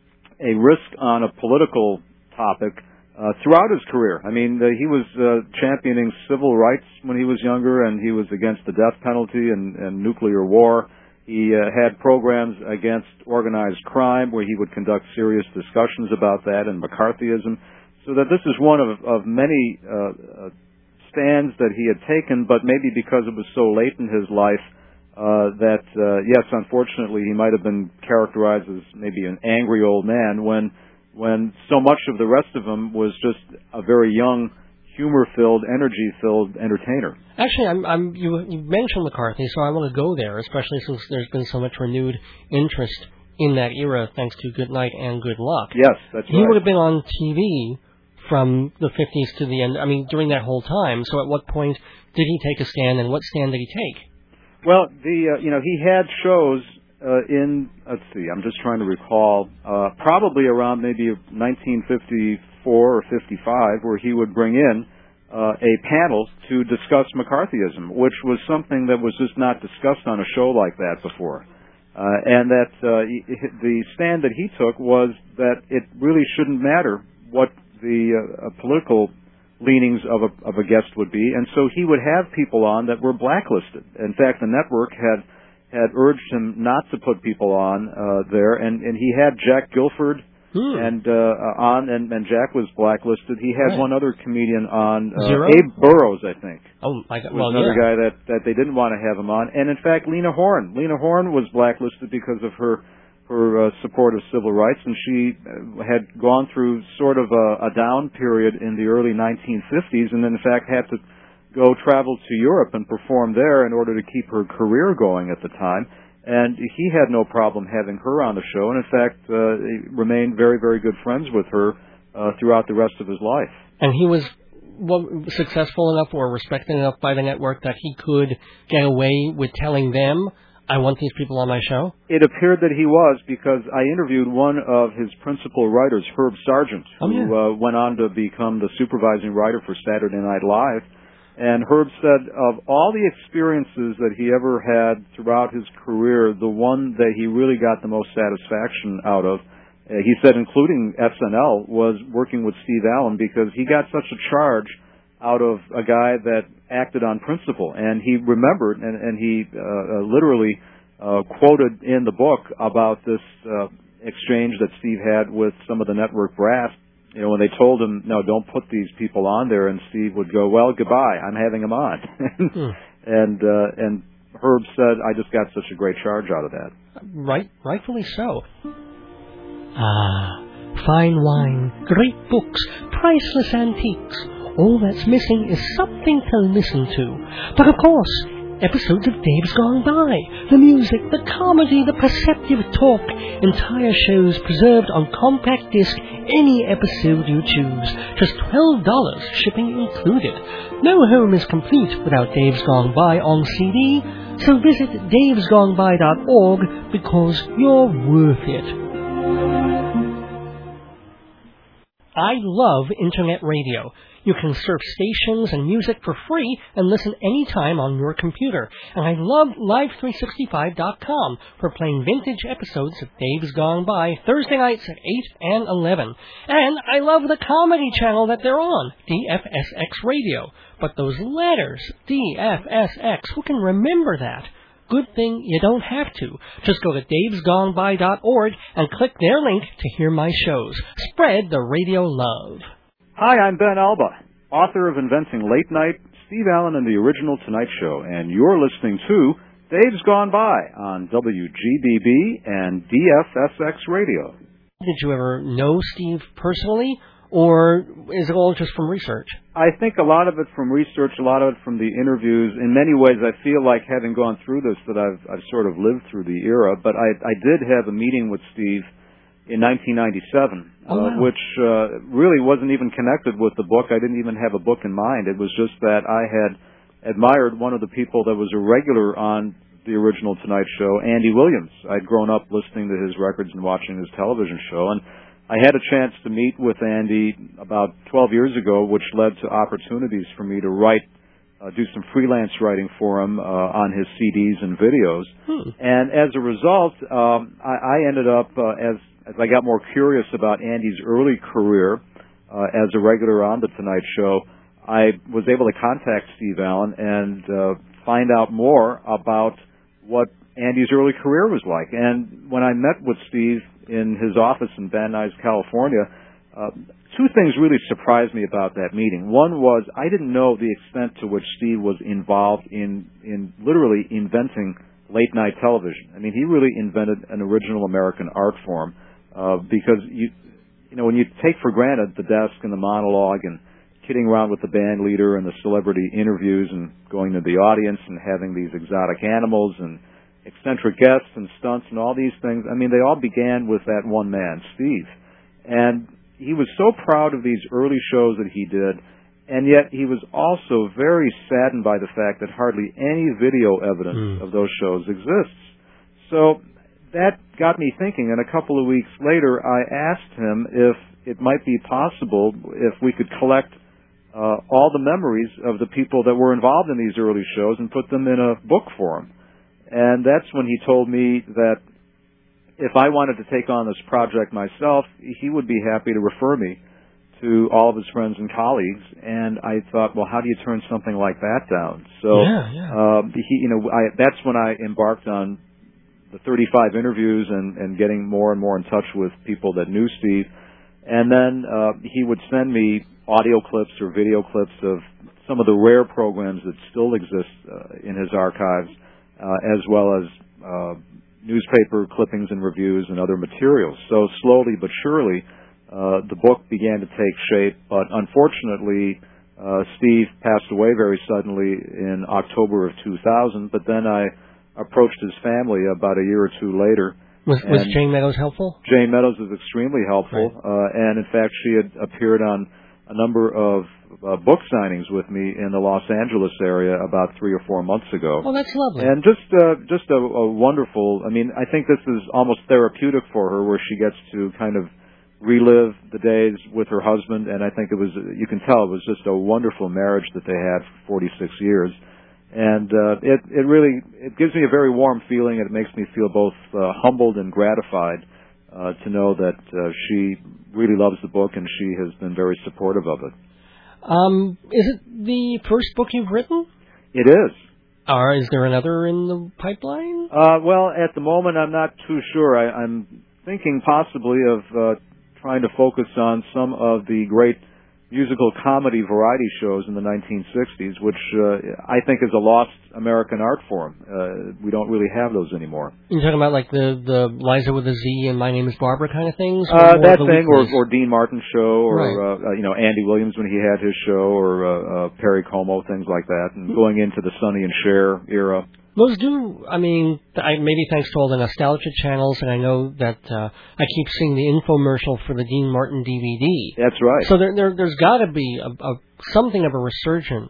a risk on a political topic uh, throughout his career. I mean, uh, he was uh, championing civil rights when he was younger, and he was against the death penalty and, and nuclear war. He uh, had programs against organized crime where he would conduct serious discussions about that and McCarthyism. So that this is one of, of many uh, uh, stands that he had taken, but maybe because it was so late in his life uh, that, uh, yes, unfortunately, he might have been characterized as maybe an angry old man when when so much of the rest of him was just a very young, humor-filled, energy-filled entertainer. Actually, I'm, I'm, you, you mentioned McCarthy, so I want to go there, especially since there's been so much renewed interest in that era, thanks to Good Night and Good Luck. Yes, that's he right. He would have been on T V from the fifties to the end, I mean, during that whole time. So at what point did he take a stand, and what stand did he take? Well, the uh, you know, he had shows uh, in, let's see, I'm just trying to recall, uh, probably around maybe nineteen fifty-four or fifty-five, where he would bring in uh, a panel to discuss McCarthyism, which was something that was just not discussed on a show like that before. Uh, and that uh, the stand that he took was that it really shouldn't matter what the uh, political leanings of a, of a guest would be, and so he would have people on that were blacklisted. In fact, the network had had urged him not to put people on uh, there, and, and he had Jack Guilford hmm. and uh, on, and, and Jack was blacklisted. He had right. one other comedian on, uh, Abe Burrows, I think. Oh, my God. Was well, another yeah. guy that, that they didn't want to have him on, and in fact, Lena Horne. Lena Horne was blacklisted because of her her uh, support of civil rights, and she had gone through sort of a, a down period in the early nineteen fifties, and in fact had to go travel to Europe and perform there in order to keep her career going at the time. And he had no problem having her on the show, and in fact uh, he remained very, very good friends with her uh, throughout the rest of his life. And he was well, successful enough or respected enough by the network that he could get away with telling them, I want these people on my show? It appeared that he was, because I interviewed one of his principal writers, Herb Sargent, oh, who yeah. uh, went on to become the supervising writer for Saturday Night Live. And Herb said of all the experiences that he ever had throughout his career, the one that he really got the most satisfaction out of, uh, he said including S N L, was working with Steve Allen, because he got such a charge out of a guy that acted on principle. And he remembered, and, and he uh, literally uh, quoted in the book about this uh, exchange that Steve had with some of the network brass. You know, when they told him, no, don't put these people on there, and Steve would go, well, goodbye, I'm having them on. hmm. And uh, and Herb said, I just got such a great charge out of that. Right, rightfully so. Ah, fine wine, great books, priceless antiques. All that's missing is something to listen to. But of course, episodes of Dave's Gone By, the music, the comedy, the perceptive talk, entire shows preserved on compact disc, any episode you choose. Just twelve dollars, shipping included. No home is complete without Dave's Gone By on C D, so visit daves gone by dot org because you're worth it. I love internet radio. You can surf stations and music for free and listen anytime on your computer. And I love live three sixty-five dot com for playing vintage episodes of Dave's Gone By Thursday nights at eight and eleven. And I love the comedy channel that they're on, D F S X Radio. But those letters, D F S X, who can remember that? Good thing you don't have to. Just go to daves gone by dot org and click their link to hear my shows. Spread the radio love. Hi, I'm Ben Alba, author of Inventing Late Night, Steve Allen and the Original Tonight Show, and you're listening to Dave's Gone By on W G B B and D F S X Radio. Did you ever know Steve personally, or is it all just from research? I think a lot of it from research, a lot of it from the interviews. In many ways, I feel like having gone through this, that I've, I've sort of lived through the era, but I, I did have a meeting with Steve in nineteen ninety-seven, oh, wow. uh, which uh, really wasn't even connected with the book. I didn't even have a book in mind. It was just that I had admired one of the people that was a regular on the Original Tonight Show, Andy Williams. I'd grown up listening to his records and watching his television show, and I had a chance to meet with Andy about twelve years ago, which led to opportunities for me to write, uh, do some freelance writing for him uh, on his C Ds and videos. Hmm. And as a result, um, I, I ended up, uh, as as I got more curious about Andy's early career uh, as a regular on The Tonight Show, I was able to contact Steve Allen and uh, find out more about what Andy's early career was like. And when I met with Steve in his office in Van Nuys, California, uh, two things really surprised me about that meeting. One was I didn't know the extent to which Steve was involved in, in literally inventing late-night television. I mean, he really invented an original American art form uh, because, you, you know, when you take for granted the desk and the monologue and kidding around with the band leader and the celebrity interviews and going to the audience and having these exotic animals and eccentric guests and stunts and all these things, I mean, they all began with that one man, Steve. And he was so proud of these early shows that he did, and yet he was also very saddened by the fact that hardly any video evidence mm. of those shows exists. So that got me thinking, and a couple of weeks later I asked him if it might be possible if we could collect uh, all the memories of the people that were involved in these early shows and put them in a book form. And that's when he told me that if I wanted to take on this project myself, he would be happy to refer me to all of his friends and colleagues. And I thought, well, how do you turn something like that down? So, yeah, yeah. Uh, he, you know, I, that's when I embarked on the thirty-five interviews and, and getting more and more in touch with people that knew Steve. And then uh, he would send me audio clips or video clips of some of the rare programs that still exist uh, in his archives, uh, as well as uh, newspaper clippings and reviews and other materials. So slowly but surely, uh, the book began to take shape, but unfortunately, uh, Steve passed away very suddenly in October of two thousand, but then I approached his family about a year or two later. Was, was Jane Meadows helpful? Jane Meadows was extremely helpful, right. uh, and in fact, she had appeared on a number of uh, book signings with me in the Los Angeles area about three or four months ago. Oh, that's lovely. And just, uh, just a, a wonderful. I mean, I think this is almost therapeutic for her, where she gets to kind of relive the days with her husband. And I think it was, you can tell, it was just a wonderful marriage that they had for forty-six years. And uh, it, it really, it gives me a very warm feeling, and it makes me feel both uh, humbled and gratified uh, to know that uh, she really loves the book and she has been very supportive of it. Um, is it the first book you've written? It is. Or is there another in the pipeline? Uh, well, at the moment, I'm not too sure. I, I'm thinking possibly of uh, trying to focus on some of the great musical comedy variety shows in the nineteen sixties, which uh, I think is a lost American art form. Uh, we don't really have those anymore. You're talking about like the, the Liza with a Z and My Name is Barbara kind of things? Uh, that thing, or, or Dean Martin show, or right. uh, you know, Andy Williams when he had his show, or uh, uh, Perry Como, things like that, and going into the Sonny and Cher era. Those do, I mean, I, maybe thanks to all the nostalgia channels, and I know that uh, I keep seeing the infomercial for the Dean Martin D V D. That's right. So there, there, there's got to be a, a, something of a resurgence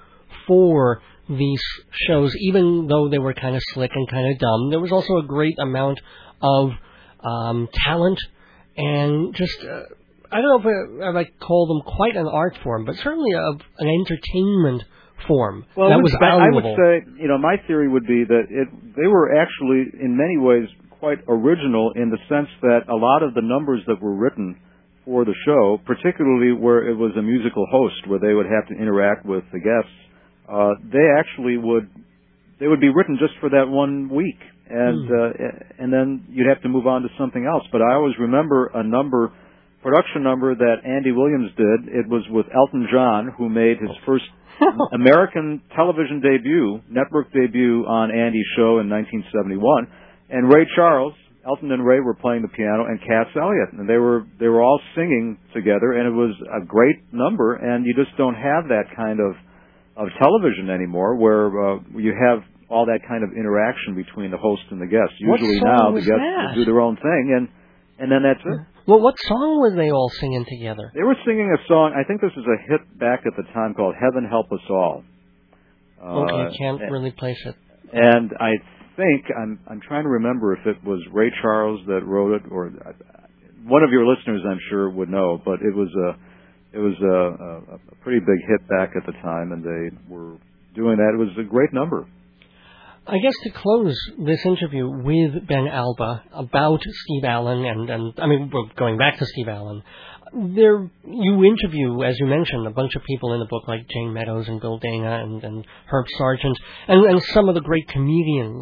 for these shows, even though they were kind of slick and kind of dumb. There was also a great amount of um, talent and just, uh, I don't know if I, if I call them quite an art form, but certainly of an entertainment form. Well, that was valuable. I would say, you know, my theory would be that it, they were actually, in many ways, quite original in the sense that a lot of the numbers that were written for the show, particularly where it was a musical host, where they would have to interact with the guests, uh, they actually would, they would be written just for that one week, and mm. uh, and then you'd have to move on to something else. But I always remember a number, production number that Andy Williams did. It was with Elton John, who made his first American television debut, network debut on Andy's show in nineteen seventy-one, and Ray Charles, Elton and Ray were playing the piano, and Cass Elliot, and they were they were all singing together, and it was a great number. And you just don't have that kind of of television anymore, where uh, you have all that kind of interaction between the host and the guest. Usually now the guests that? do their own thing, and and then that's it. Well, what song were they all singing together? They were singing a song, I think this was a hit back at the time, called Heaven Help Us All. Uh, okay, can't and, really place it. And I think, I'm I'm trying to remember if it was Ray Charles that wrote it, or uh, one of your listeners I'm sure would know, but it was a, it was a, a, a pretty big hit back at the time, and they were doing that. It was a great number. I guess to close this interview with Ben Alba about Steve Allen, and, and I mean, we're going back to Steve Allen, there you interview, as you mentioned, a bunch of people in the book like Jane Meadows and Bill Dana and, and Herb Sargent, and, and some of the great comedians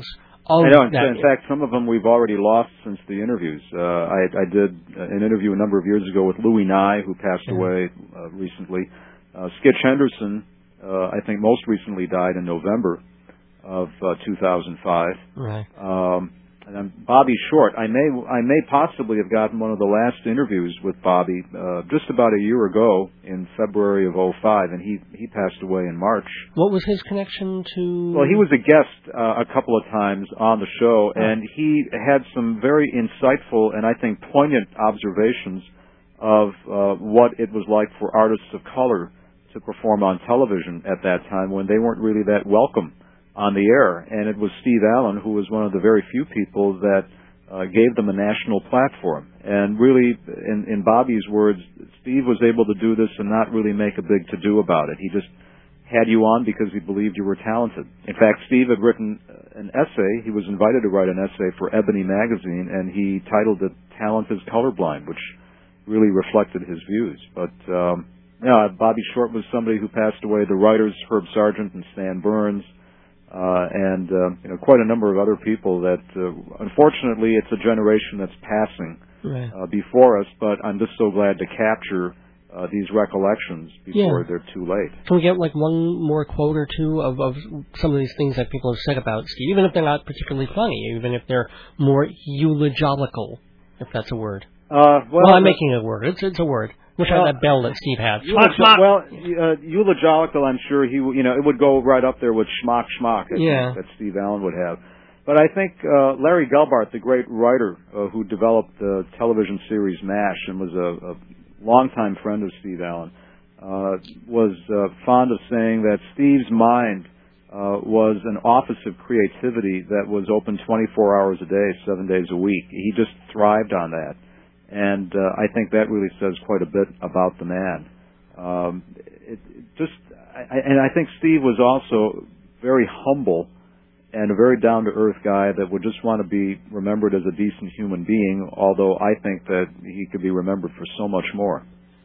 Oh, I know. In, that, in fact, some of them we've already lost since the interviews. Uh, I, I did an interview a number of years ago with Louis Nye, who passed yeah. away uh, recently. Uh, Skitch Henderson, uh, I think most recently died in November of uh, two thousand five. Right. Um, and then Bobby Short, I may I may possibly have gotten one of the last interviews with Bobby uh, just about a year ago in February of oh five, and he he passed away in March. What was his connection to? Well, he was a guest uh, a couple of times on the show, oh. and he had some very insightful and I think poignant observations of uh, what it was like for artists of color to perform on television at that time when they weren't really that welcome on the air. And it was Steve Allen who was one of the very few people that uh, gave them a national platform. And really, in, in Bobby's words, Steve was able to do this and not really make a big to-do about it. He just had you on because he believed you were talented. In fact, Steve had written an essay. He was invited to write an essay for Ebony magazine, and he titled it "Talent is Colorblind," which really reflected his views. But um, yeah, Bobby Short was somebody who passed away. The writers, Herb Sargent and Stan Burns, Uh, and uh, you know, quite a number of other people that, uh, unfortunately, it's a generation that's passing right. uh, before us. But I'm just so glad to capture uh, these recollections before yeah. they're too late. Can we get like one more quote or two of, of some of these things that people have said about Steve, even if they're not particularly funny, even if they're more eulogical, if that's a word? Uh, well, well, I'm making a word. It's it's a word. Wish I had that bell that Steve had. Schmuck, schmuck. Well, uh, eulogical, I'm sure he, you know, it would go right up there with schmuck, schmuck, I yeah. think, that Steve Allen would have. But I think uh, Larry Gelbart, the great writer uh, who developed the television series MASH and was a, a longtime friend of Steve Allen, uh, was uh, fond of saying that Steve's mind uh, was an office of creativity that was open twenty-four hours a day, seven days a week. He just thrived on that. And uh, I think that really says quite a bit about the man. Um, it, it just, I, and I think Steve was also very humble and a very down-to-earth guy that would just want to be remembered as a decent human being, although I think that he could be remembered for so much more.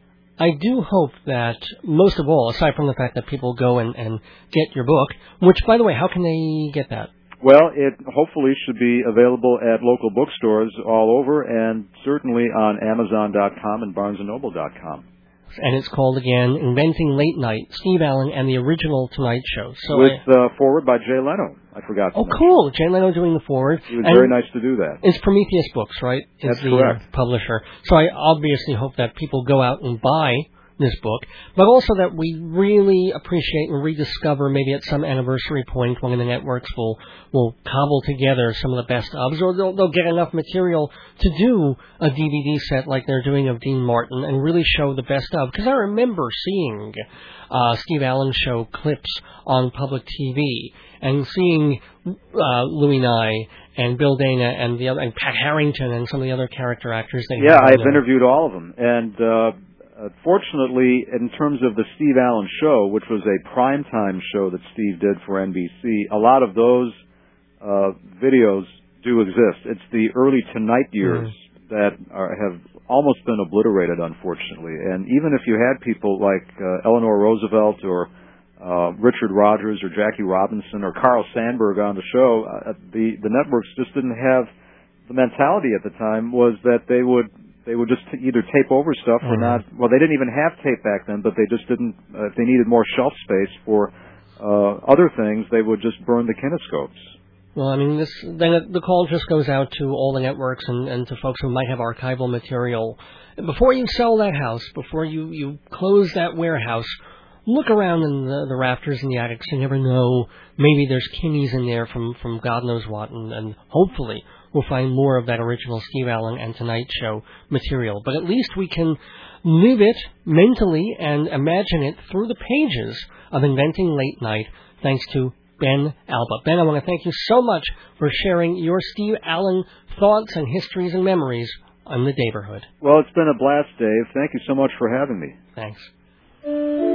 I do hope that, most of all, aside from the fact that people go and, and get your book, which, by the way, how can they get that? Well, it hopefully should be available at local bookstores all over, and certainly on Amazon dot com and Barnes and Noble dot com. And it's called, again, Inventing Late Night, Steve Allen and the Original Tonight Show. So With I, uh, forward by Jay Leno. I forgot to Oh, mention. cool. Jay Leno doing the forward. It was and very nice to do that. It's Prometheus Books, right? Is That's the correct. Publisher. So I obviously hope that people go out and buy this book, but also that we really appreciate and rediscover, maybe at some anniversary point, one of the networks will will cobble together some of the best ofs, or they'll, they'll get enough material to do a D V D set like they're doing of Dean Martin and really show the best of. Because I remember seeing uh, Steve Allen show clips on public T V and seeing uh, Louis Nye and Bill Dana and the other, and Pat Harrington and some of the other character actors. They yeah, I've there. interviewed all of them, and. Uh, Uh, fortunately, in terms of the Steve Allen Show, which was a primetime show that Steve did for N B C, a lot of those uh, videos do exist. It's the early Tonight years mm. that are, have almost been obliterated, unfortunately. And even if you had people like uh, Eleanor Roosevelt or uh, Richard Rogers or Jackie Robinson or Carl Sandburg on the show, uh, the, the networks just didn't have the mentality at the time was that they would They would just t- either tape over stuff or mm-hmm. not. Well, they didn't even have tape back then, but they just didn't. Uh, if they needed more shelf space for uh, other things, they would just burn the kinescopes. Well, I mean, this then it, the call just goes out to all the networks and, and to folks who might have archival material. Before you sell that house, before you, you close that warehouse, look around in the, the rafters and the attics. You never know. Maybe there's Kinneys in there from, from God knows what, and, and hopefully we'll find more of that original Steve Allen and Tonight Show material. But at least we can live it mentally and imagine it through the pages of Inventing Late Night, thanks to Ben Alba. Ben, I want to thank you so much for sharing your Steve Allen thoughts and histories and memories on the Neighborhood. Well, it's been a blast, Dave. Thank you so much for having me. Thanks.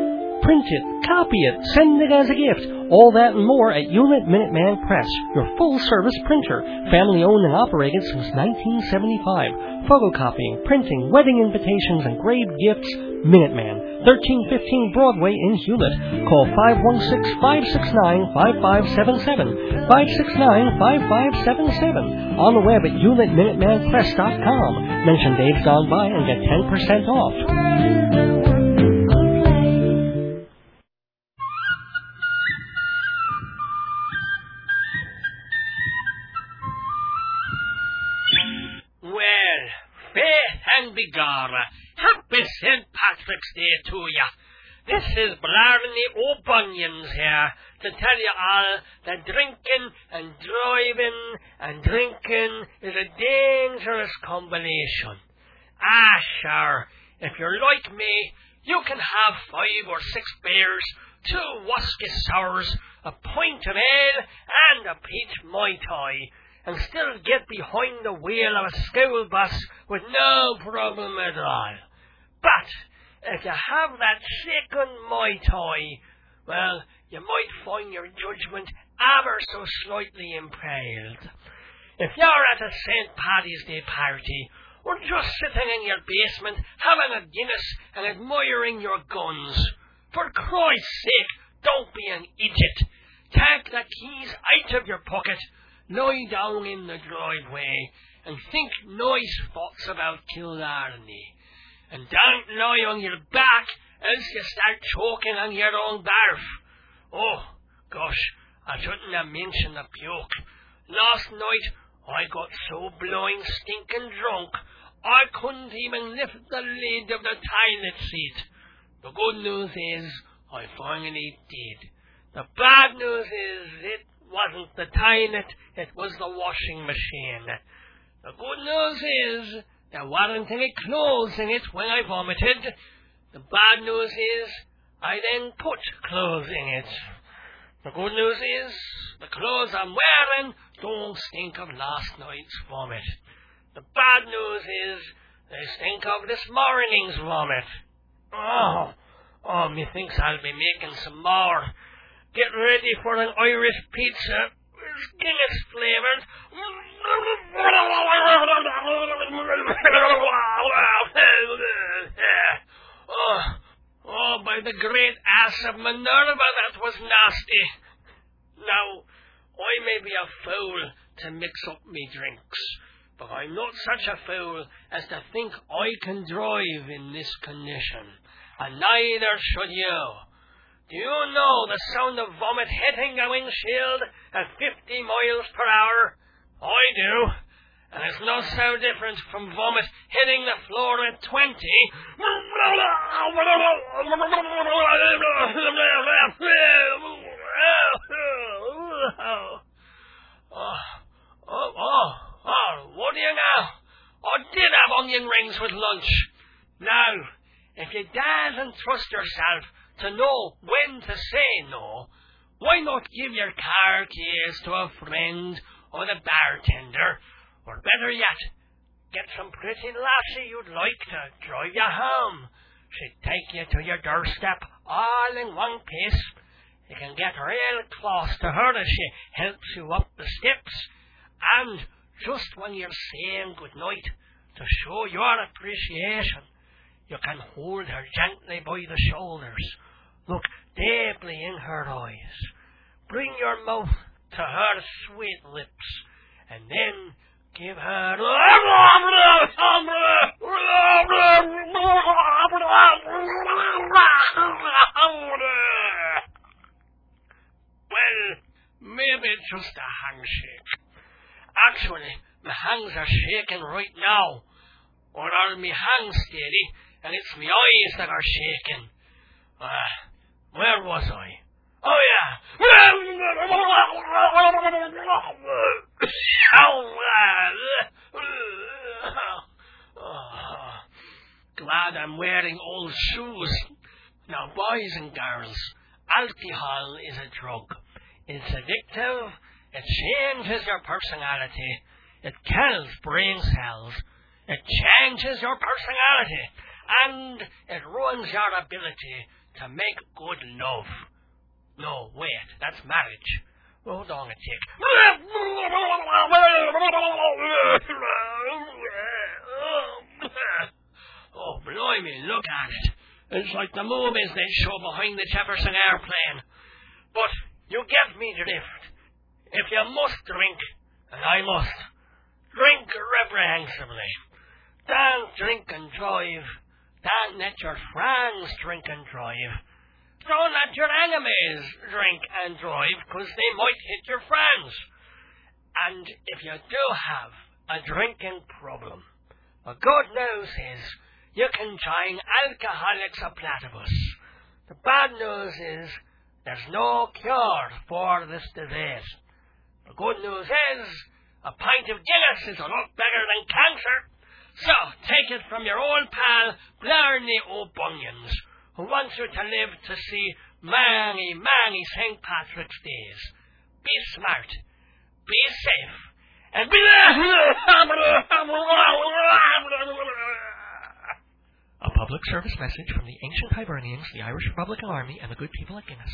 print it, copy it, send it as a gift. All that and more at Hewlett Minuteman Press, your full-service printer, family-owned and operated since nineteen seventy-five. Photocopying, printing, wedding invitations, and engraved gifts, Minuteman, thirteen fifteen Broadway in Hewlett. Call five one six, five six nine, five five seven seven, five six nine, five five seven seven. On the web at Hewlett Minuteman Press dot com. Mention Dave's Gone By and get ten percent off. Well, faith and begorra, happy Saint Patrick's Day to ya. This is Blarney O'Bunions here to tell you all that drinking and driving and drinking is a dangerous combination. Ah, sure, if you're like me, you can have five or six beers, two whisky sours, a pint of ale, and a peach Mai Tai, and still get behind the wheel of a school bus with no problem at all. But if you have that second Mai Tai, well, you might find your judgment ever so slightly impaled. If you're at a Saint Paddy's Day party, or just sitting in your basement having a Guinness and admiring your guns, for Christ's sake, don't be an idiot. Take the keys out of your pocket, lie down in the driveway, and think nice thoughts about Killarney. And don't lie on your back, else you start choking on your own barf. Oh, gosh, I shouldn't have mentioned the puke. Last night, I got so blowing stinking drunk, I couldn't even lift the lid of the toilet seat. The good news is, I finally did. The bad news is, it wasn't the toilet, it was the washing machine. The good news is, there weren't any clothes in it when I vomited. The bad news is, I then put clothes in it. The good news is, the clothes I'm wearing don't stink of last night's vomit. The bad news is, they stink of this morning's vomit. Oh, oh, methinks I'll be making some more. Get ready for an Irish pizza. Guinness flavoured. Oh, oh, by the great ass of Minerva, that was nasty. Now, I may be a fool to mix up me drinks, but I'm not such a fool as to think I can drive in this condition, and neither should you. Do you know the sound of vomit hitting a windshield at fifty miles per hour? I do. And it's not so different from vomit hitting the floor at twenty. Oh, oh, oh, oh, what do you know? I did have onion rings with lunch. Now, if you daren't trust yourself to know when to say no, why not give your car keys to a friend or the bartender, or better yet, get some pretty lassie you'd like to drive you home. She'd take you to your doorstep all in one piece. You can get real close to her as she helps you up the steps, and just when you're saying goodnight, to show your appreciation, you can hold her gently by the shoulders, look deeply in her eyes, bring your mouth to her sweet lips, and then give her... Well, maybe just a handshake. Actually, my hands are shaking right now, or are my hands steady, and it's my eyes that are shaking. Uh, where was I? Oh, yeah. Oh, glad I'm wearing old shoes. Now, boys and girls, alcohol is a drug. It's addictive. It changes your personality. It kills brain cells. It changes your personality. And it ruins your ability to make good love. No, wait, that's marriage. Hold on a tick. Oh, blimey, look at it. It's like the movies they show behind the Jefferson airplane. But you get me drift. If you must drink, and I must, drink reprehensibly. Don't drink and drive. Don't let your friends drink and drive. Don't let your enemies drink and drive, because they might hit your friends. And if you do have a drinking problem, the good news is you can join Alcoholics of Platypus. The bad news is there's no cure for this disease. The good news is a pint of Guinness is a lot better than cancer. So, take it from your old pal, Blarney O'Bunions, who wants you to live to see many, many Saint Patrick's Days. Be smart, be safe, and be... A public service message from the ancient Hibernians, the Irish Republican Army, and the good people at Guinness.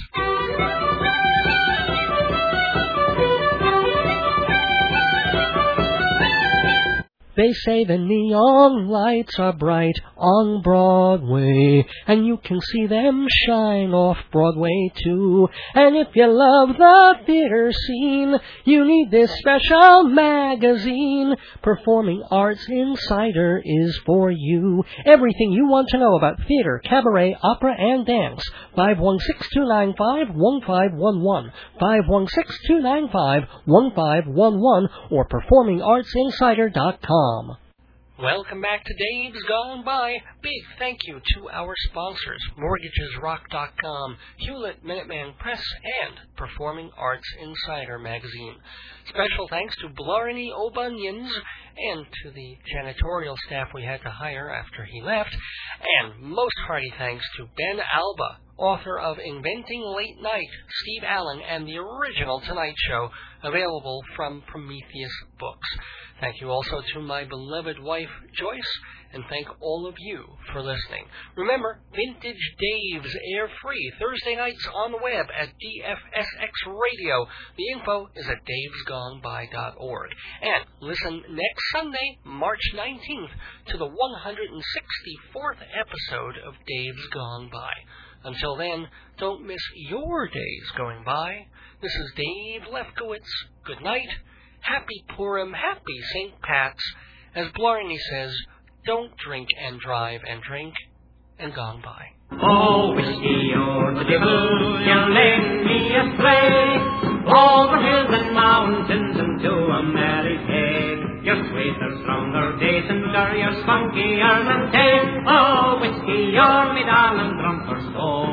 They say the neon lights are bright on Broadway, and you can see them shine off Broadway too. And if you love the theater scene, you need this special magazine. Performing Arts Insider is for you. Everything you want to know about theater, cabaret, opera, and dance. five one six, two nine five, one five one one. five one six, two nine five, one five one one or performing arts insider dot com. Welcome back to Dave's Gone By. Big thank you to our sponsors, Mortgages Rock dot com, Hewlett Minuteman Press, and Performing Arts Insider magazine. Special thanks to Blarney O'Bunions and to the janitorial staff we had to hire after he left, and most hearty thanks to Ben Alba, author of Inventing Late Night, Steve Allen, and the original Tonight Show, available from Prometheus Books. Thank you also to my beloved wife, Joyce, and thank all of you for listening. Remember, Vintage Dave's air free Thursday nights on the web at D F S X Radio. The info is at daves gone by dot org. And listen next Sunday, March nineteenth, to the one hundred sixty-fourth episode of Dave's Gone By. Until then, don't miss your days going by. This is Dave Lefkowitz. Good night. Happy Purim, happy Saint Pat's. As Blarney says, don't drink and drive and drink and gone by. Oh, whiskey, you're the devil, you led me astray, over hills and mountains and to a merry head. You're sweeter, stronger, decenter, you're spunkier than day. Oh, whiskey, you're me darling, drunk or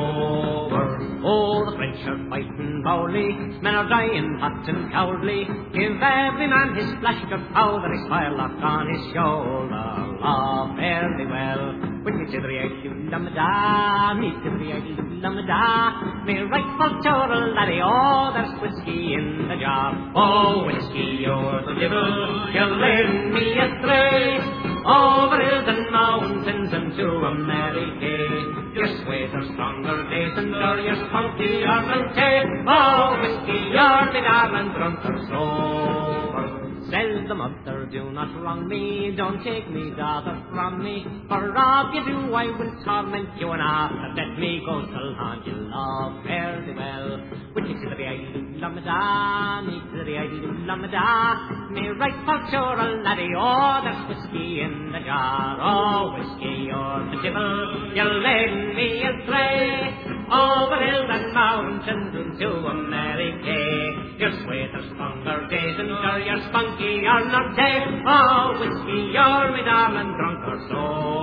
sober. Oh, the French are fighting bowly, men are dying hot and cowardly. Give every man his flask of powder, his firelock on his shoulder. Ah, fare thee well, when you tiddly-ay-doo, lum-a-da, me tiddly-ay-doo, lum-a-da. Me rightful total laddie, oh, there's whiskey in the jar. Oh, whiskey, you're the devil, you led me astray, over hills and mountains and to a merry day. You're sweeter, stronger, decenter, you're spunkier than tay. Oh, whiskey, you're me darling, drunk or sober. Says the mother, do not wrong me, don't take me daughter from me, for if you do I will torment you, and after let me go till on you love fare thee well. Which is the idle lum-a-da, me to the idle lum-a-da, me right for sure a laddie, oh, there's whiskey in the jar. Oh, whiskey, you're the devil, you led me astray, over hills and mountains into a merry day. You're sweeter, stronger, decenter, you're spunky, you're not dead. Oh, whiskey, you're me darling, drunk or so.